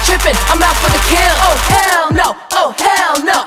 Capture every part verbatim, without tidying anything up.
tripping, I'm out for the kill. Oh hell no, oh hell no.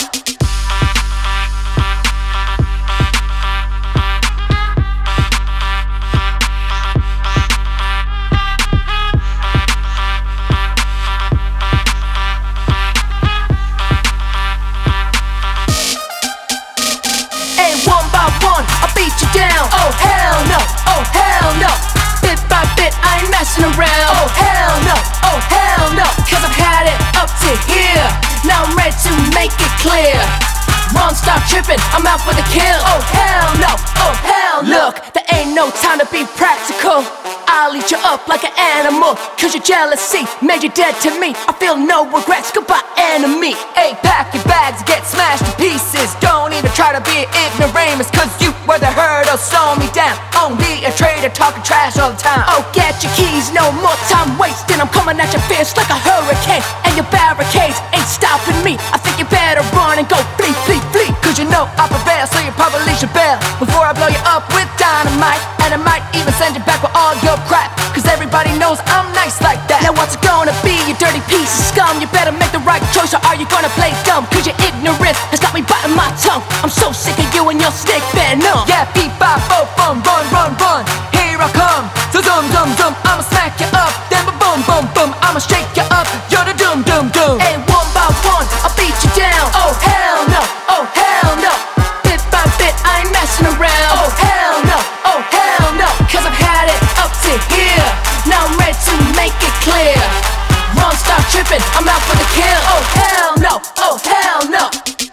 Hey, one by one, I'll beat you down. Oh hell no, oh hell no. Bit by bit, I ain't messing around. Oh hell no, oh hell no. Cause I've had it up to here. Now I'm ready to make it clear. Won't stop tripping, I'm out for the kill. Oh hell no, oh hell no. Look, there ain't no time to be practical. I'll eat you up like an animal. Cause your jealousy made you dead to me. I feel no regrets, goodbye enemy. Hey, pack your bags, get smashed to pieces. Don't even try to be an ignoramus. Cause you were the hurdle, slow me down. Only a traitor talking trash all the time. Oh, get your keys, no more time wasting. I'm coming at your fierce like a hurricane. And your barricades ain't stopping me. I think you better run and go flee, flee, flee. Cause you know I prevail, so you probably should bail before I blow you up with dynamite. And I might even send you back with all your crap. Cause everybody knows I'm nice like that. Now what's it gonna be, you dirty piece of scum? You better make the right choice or are you gonna play dumb? Cause your ignorance has got me biting my tongue. I'm so sick of you and your stick venom. Yeah, beep, bop, boom, boom, run, run, run. Here I come, so dum, dum, dum. I'ma smack you up, then boom, boom, boom. I'ma shake you up, you're the dum, dum, dum. Hey, one by one, I'll beat you down. Oh hell no, oh hell no. Bit by bit, I ain't messing around. Oh hell no, oh hell no. Cause I've had it up to here. Now I'm ready to make it clear. Won't stop tripping, I'm out for the kill. Oh hell no, oh hell no.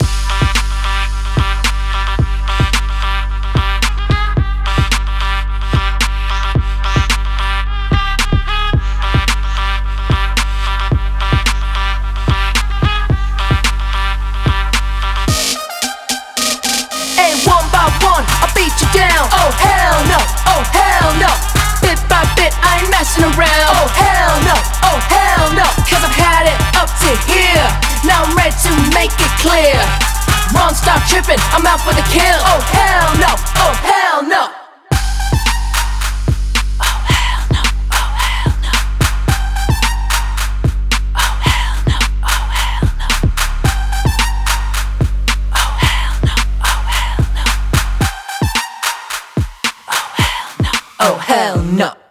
Hey, one by one, I'll beat you down. Oh hell no, oh hell no. Bit by bit, I ain't messing around. Oh hell no, oh hell no. Cause I've had it up to here. Now I'm ready to make it clear. Won't stop tripping, I'm out for the kill. Oh hell no, oh hell no. Oh hell no, oh hell no. Oh hell no, oh hell no. Oh hell no, oh hell no. Oh hell no, oh hell no.